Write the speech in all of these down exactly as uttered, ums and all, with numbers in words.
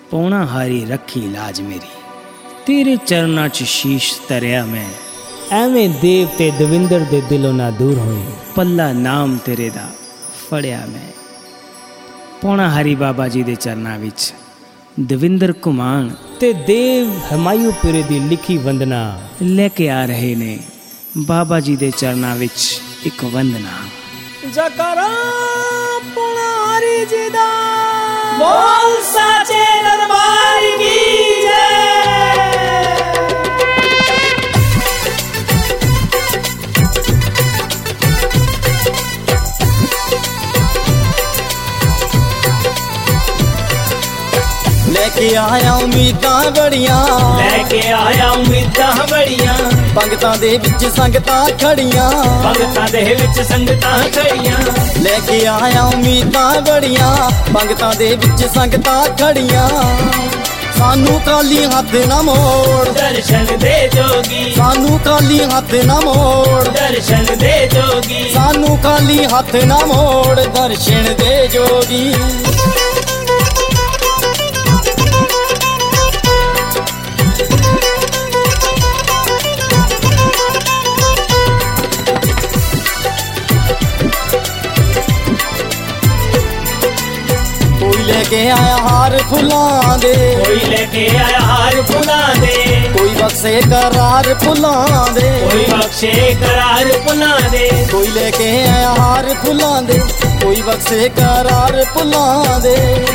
पौना हारी रखी लाज मेरी, तेरे चरना च शीश धरिया मैं, एवें देव ते दविंदर दे दिलों ना दूर होई, पल्ला नाम तेरे दा फड़िया मैं। पौना हारी बाबा जी दे चरना विच दविंदर कुमान ते देव हमायूपुरे दी लिखी वंदना लेके आ रहे ने बाबा जी दे चरना विच एक वंदना। जकरा पौना हारी जी दा बोल साचे दरबार की लेके आया उम्मीदां बड़ियां, लेके आया उम्मीदां बड़ियां, पंगतां दे विच संगतां खड़ियां, पंगतां दे विच संगतां खड़ियां। लेके आया उम्मीदां बड़ियां, पंगतां दे विच संगतां खड़ियां। सानू खाली हथ ना मोड़, दर्शन दे जोगी, सानू खाली हथ ना मोड़, दर्शन दे जोगी, सानू खाली हथ ना मोड़, दर्शन दे जोगी। लेके आया हार फुलां दे, कोई लेके आया हार फुलां दे, कोई बख्शे करार फुलां दे, कोई बख्शे करार फुलां दे। कोई लेके आया हार फुलां दे, कोई बख्शे करार फुलां दे।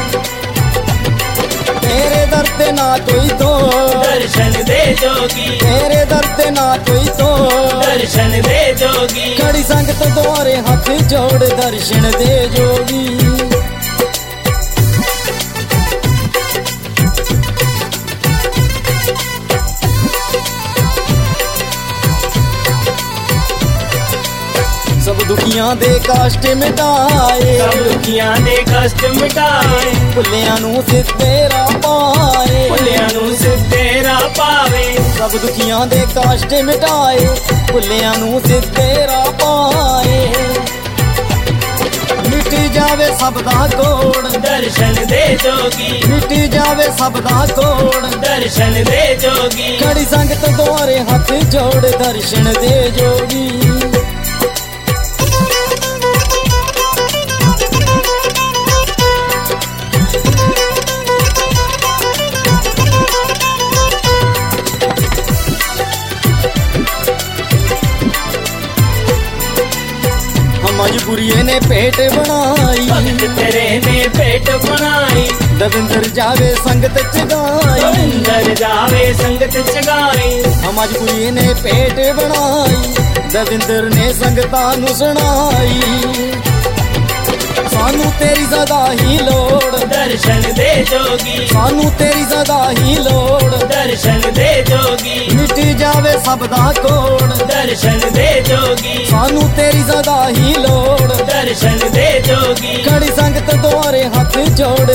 तेरे दर ते ना कोई तो दर्शन दे जोगी, तेरे दर ते ना कोई तो दर्शन दे जोगी। खड़ी संगत द्वारे हथ जोड़, दर्शन दे जोगी। सब दुखियां दे कष्ट मिटाए, सब दुखियां दे कष्ट मिटाए, भुल्लियां नू सिद्धे राह पाए, भुल्लियां नू सिद्धे राह पावे। सब दुखियां दे कष्ट मिटाए, भुल्लियां नू सिद्धे राह पाए। मिट जावे सब दा कोड़, दर्शन दे जोगी, मिट जावे सब दा कोड़, दर्शन दे जोगी। खड़ी संगत द्वारे हथ जोड़, दर्शन दे जोगी। मजबूरिये ने पेट बनाई, भगत तेरे ने पेट बनाई, दविंदर जावे संगत चगाई, दविंदर जावे संगत चगाई। मजबूरिये ने पेट बनाई, दविंदर ने संगतां नू सुनाई। सानू तेरी सदा ही लोड़, दर्शन दे जोगी, सानू तेरी सदा ही लोड़, दर्शन दे जोगी। मिट जावे सब दा कोड़, दर्शन दे जोगी, सानू तेरी सदा ही लोड़, दर्शन दे जोगी। खड़ी संगत द्वारे हथ जोड़,